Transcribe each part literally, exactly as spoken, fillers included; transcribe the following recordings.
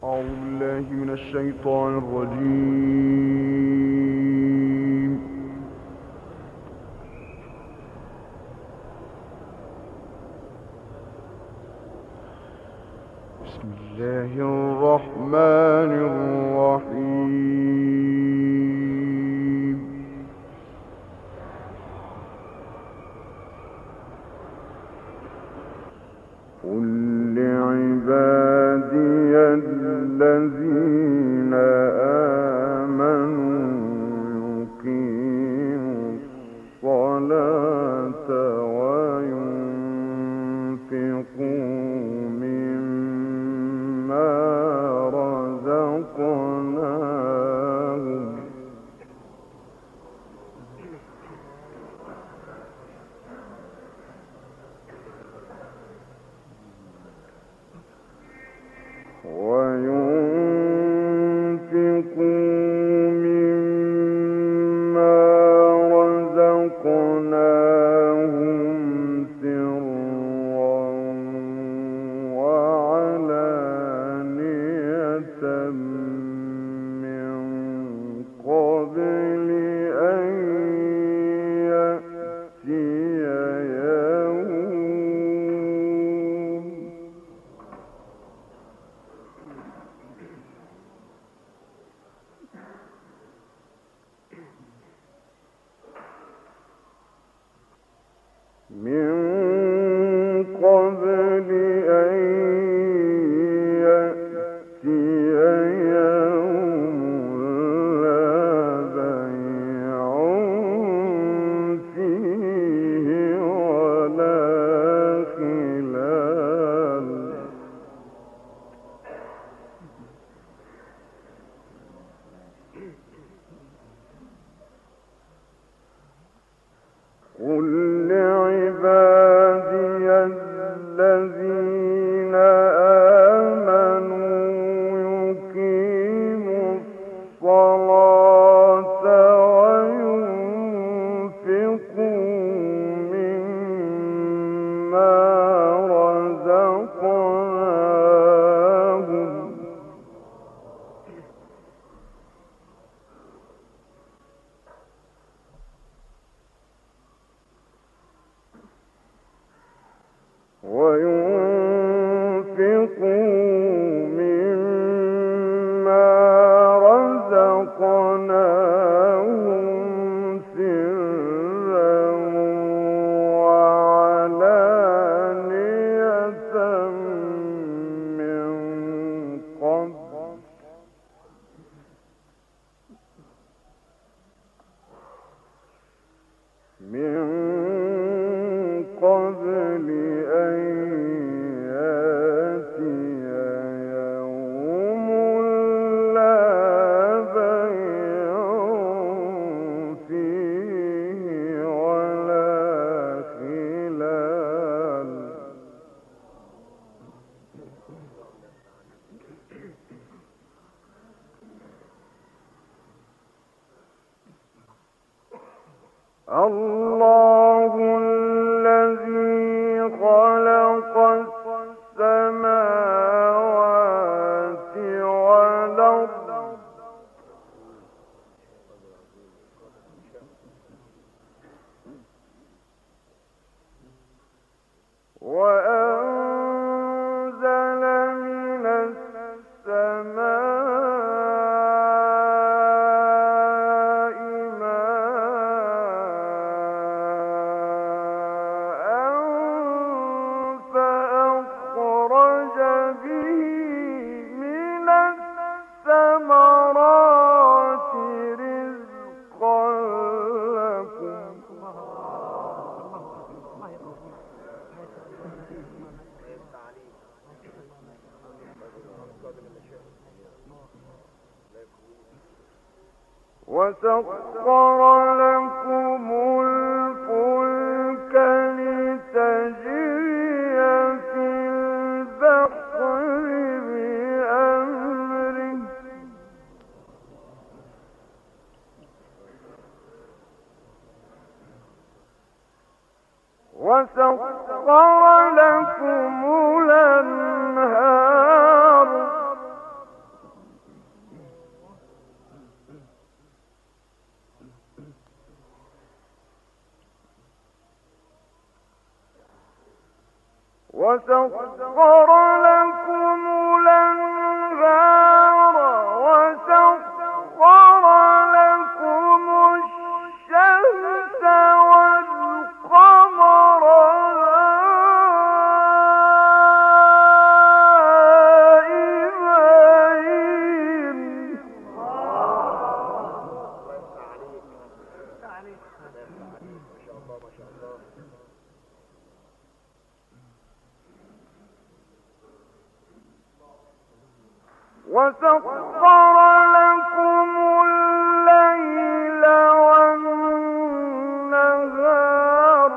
أعوذ بالله من الشيطان الرجيم. بسم الله الرحمن الرحيم. قل لعبادي الذين آمنوا يقيموا الصلاة وينفقوا مما رزقناهم وينفقوا مما رزقناهم سرا وعلانية من قبل أن يأتي يوم من قبل أن يأتي يوم لا بيع فيه ولا خلال قل لعبادي الذين آمنوا يقيموا الصلاة وينفقوا مما رزقناهم وينفقوا مما رزقناهم سرا وعلانية من قبل من قبل أن يأتي يوم لا بيع فيه ولا خلال الله الذي خلق السماوات والأرض وأنزل من السماء ماء فأخرج به من الثمرات رزقا لكم وسخر لكم الفلك لتجري في البحر بأمره وسخر لكم الأنهار وسخر لكم الأنهار وسخر لكم الشمس والقمر دائبين. وسخر لكم الليل والنهار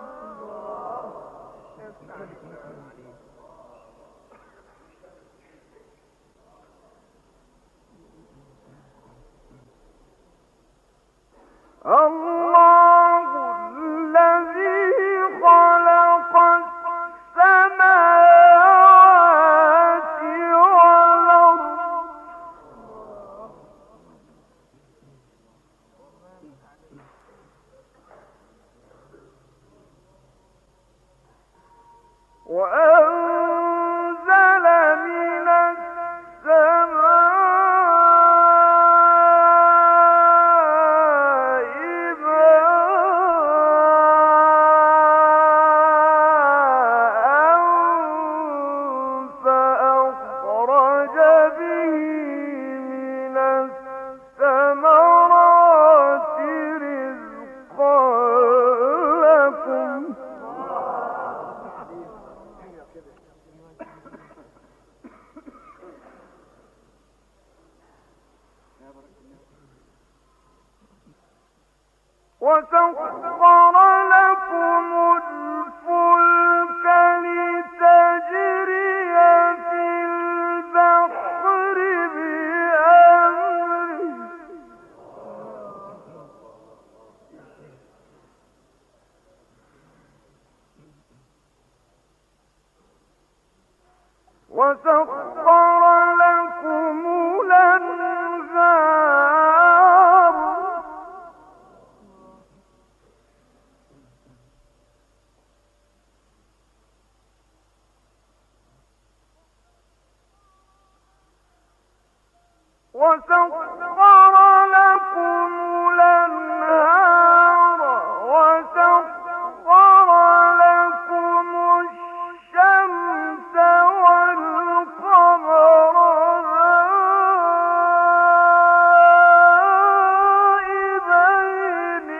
الله الذي خلق السماوات والأرض وأنزل من السماء ماء فأخرج به من الثمرات رزقا لكم. وسخر لكم الفلك لتجري في البحر بأمره وسخر لكم الأنهار وسخر لكم الأنهار وسخر لكم الشمس والقمر دائبين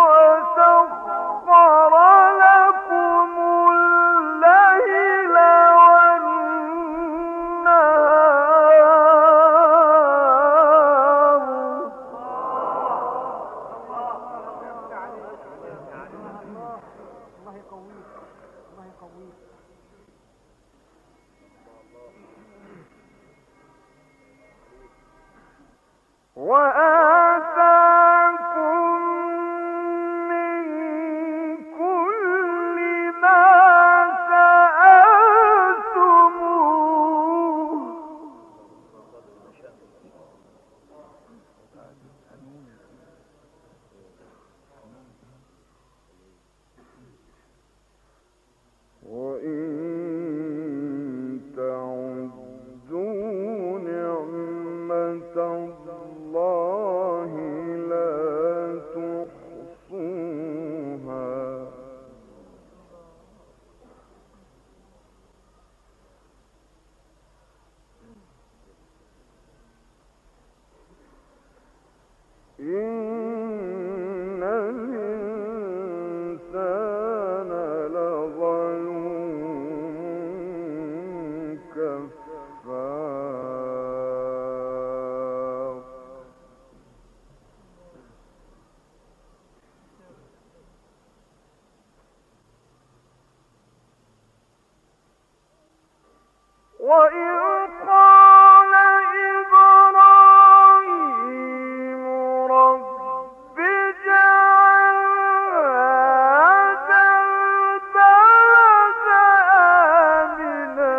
وسخر لكم الليل وآتاكم من كل ما سألتموه وإن تعدوا نعمة الله لا تحصوها إن الإنسان لظلوم كفار. وإذ قال إبراهيم رب اجعل هذا البلد آمنا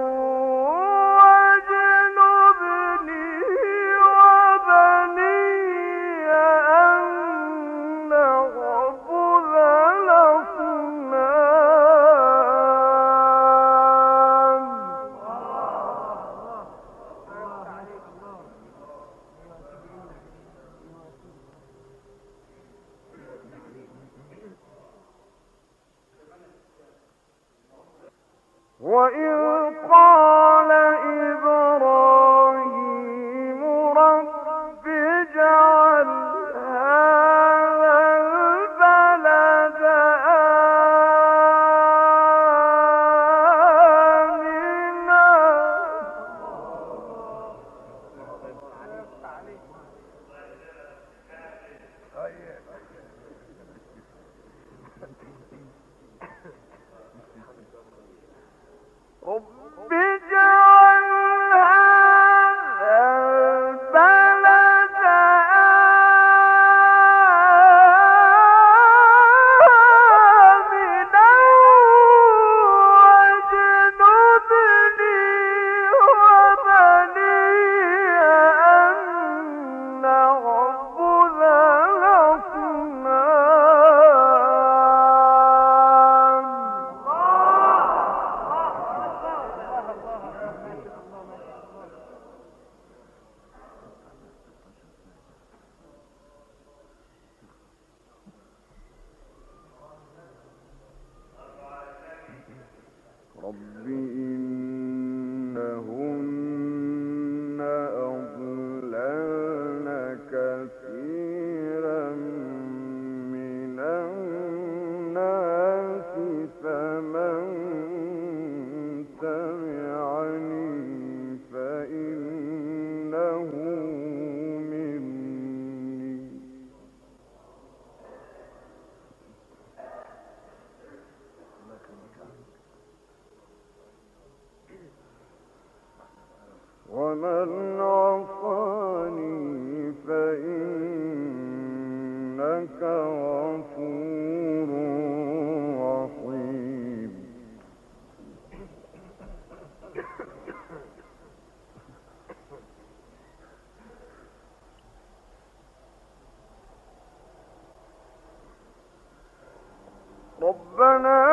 واجنبني وبني أن نعبد الأصنام. وإذ قال إبراهيم رب اجعل هذا البلد آمنا رب اجعل هذا البلد آمنا واجنبني وبني أن نعبد رب إنهن أضللن كثيرا من الناس فمن تبعني فإنه مني ومن عصاني فإنك غفور رحيم ربنا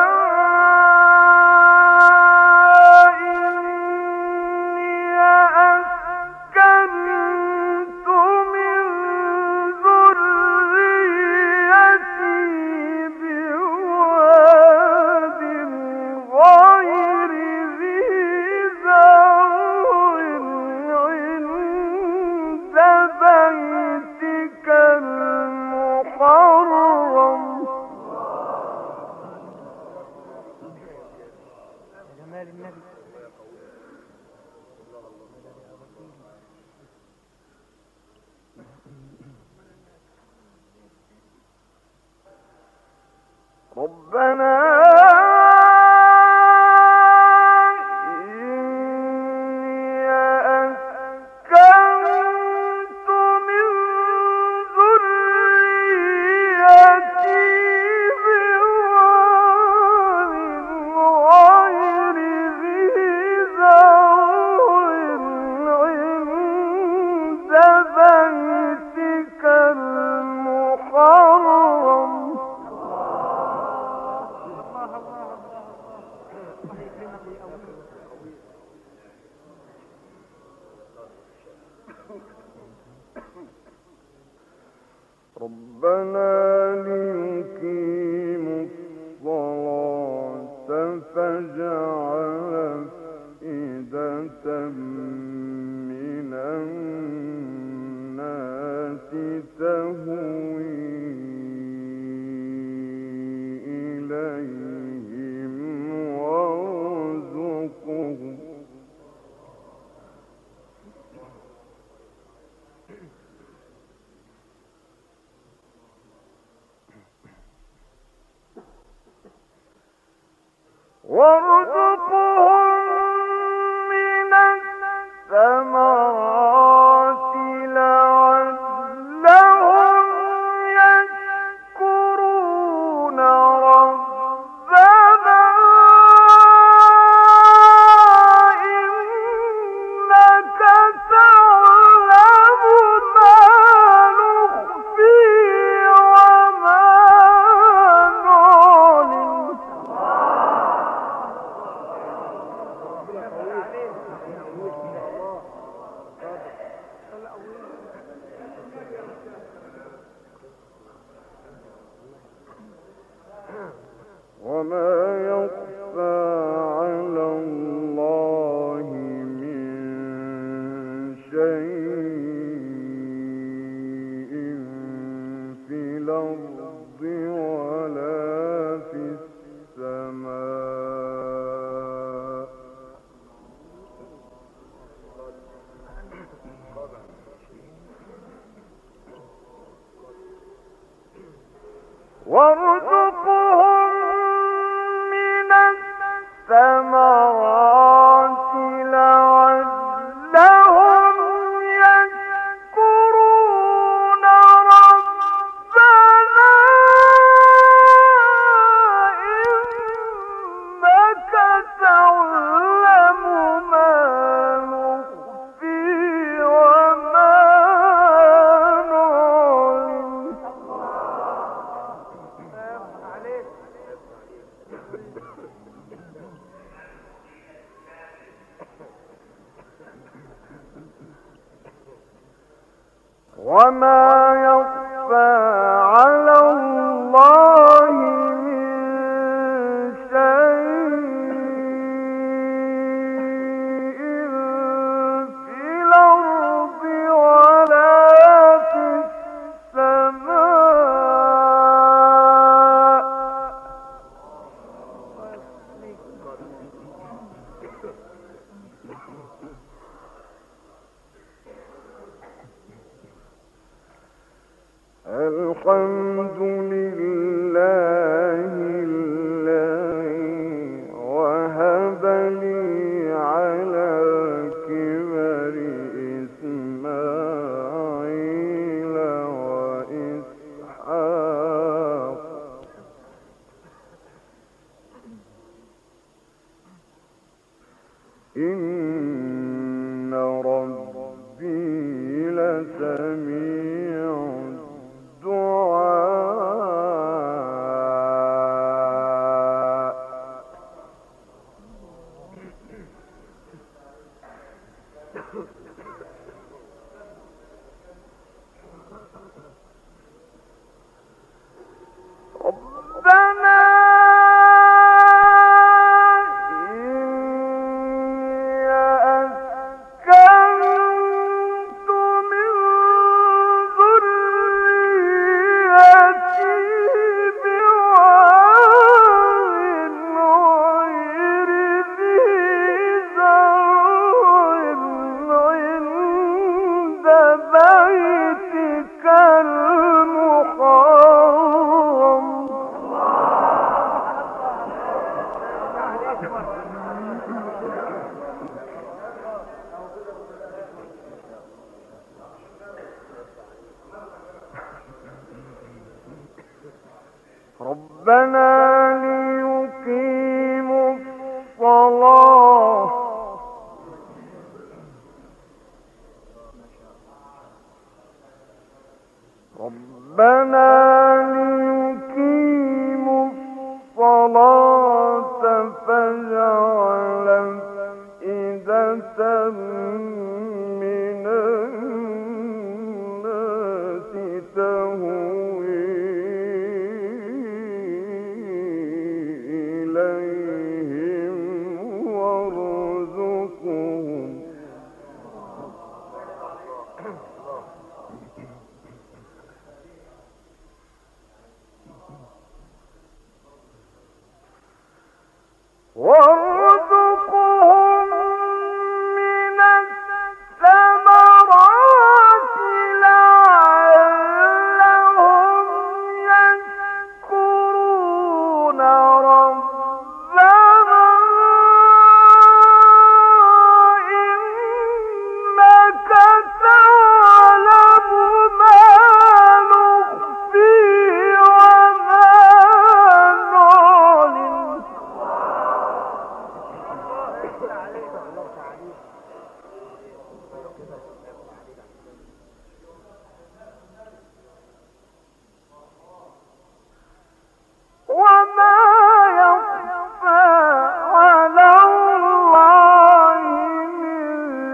ربنا إني أسكنت من ذريتي بواد غير ذي زرع عند بيتك المحرم ربنا ليقيموا الصلاة فاجعل أفئدة من الناس تهوي إليهم وارزقهم وارزقهم من الثمرات لعلهم يشكرون ربنا إنك تعلم ما نخفي وما نعلن وما يخفى عنه شيء في الأرض ولا في السماء وارزقهم من الثمرات لعلهم يشكرون ربنا إنك تعلم ما نخفي وما نعلن وما يخفى على الله من شيء في الأرض ولا في السماء الحمد لله الذي وهب لي على الكبر إسماعيل وإسحاق إن ربي لسميع ربنا إني أسكنت من ذريتي بواد غير ذي زرع عند بيتك المحرم ربنا ليقيموا الصلاة ربنا ليقيموا الصلاة فاجعل أفئدة من الناس تهوي إليهم وارزقهم وارزقهم من الثمرات لعلهم يشكرون ربنا إنك تعلم ما نخفي وما نعلن وما يخفى على الله من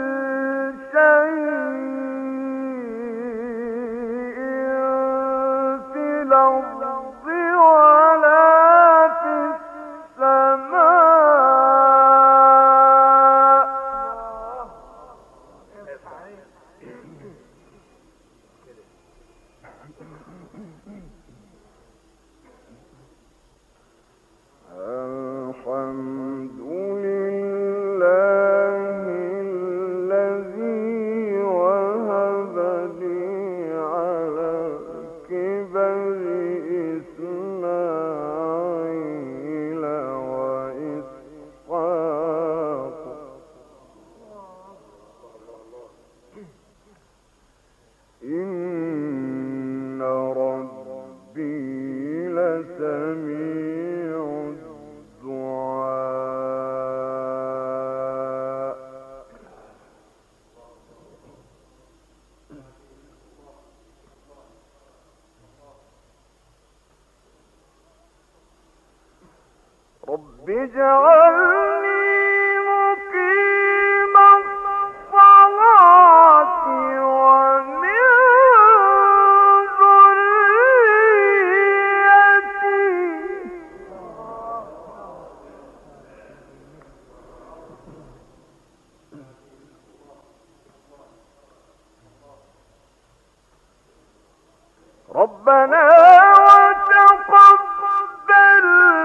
شيء في الأرض ولا في السماء رب اجعلني مقيم الصلاة ومن ذريتي ربنا وتقبل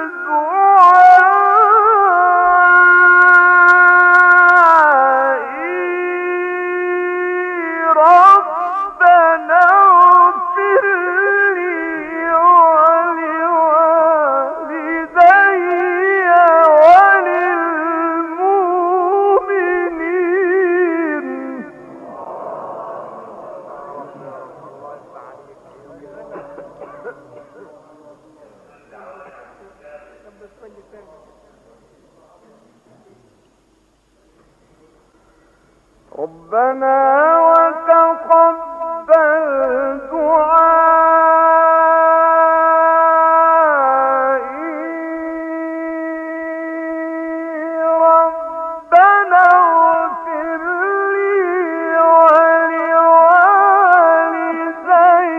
ربنا وتقبل دعائي ربنا اغفر لي ولوالدي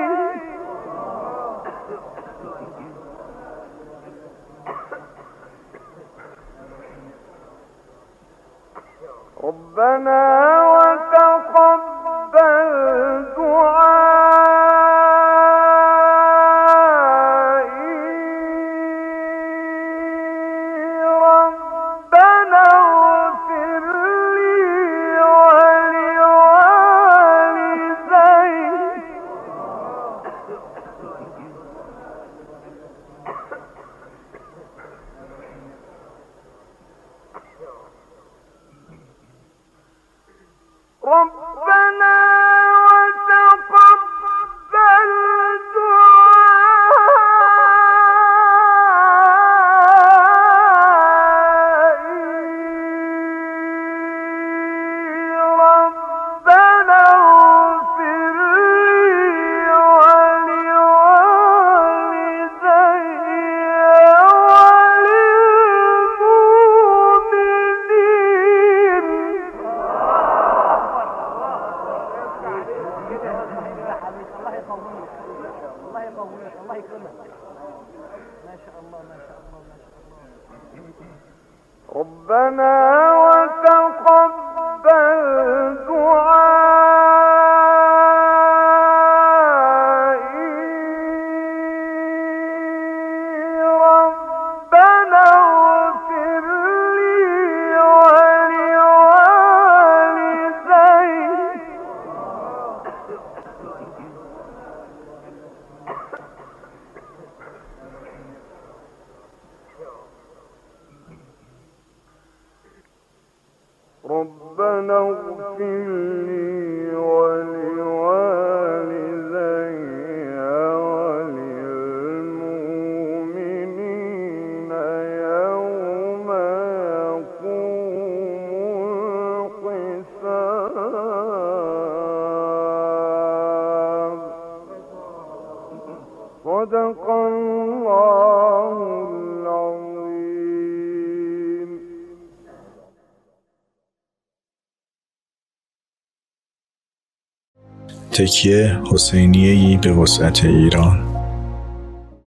ربنا وتقبل دعائي ربنا اغفر لي ولوالدي ربنا وتقبل دعائي ربنا اغفر لي ربنا وتقبل دعائي ربنا اغفر لي ولوالدي ربنا اغفر لي ولوالدي وللمؤمنين يوم يقوم الحساب صدق الله العظيم. تکیه حسینیه‌ای به وسعت ایران.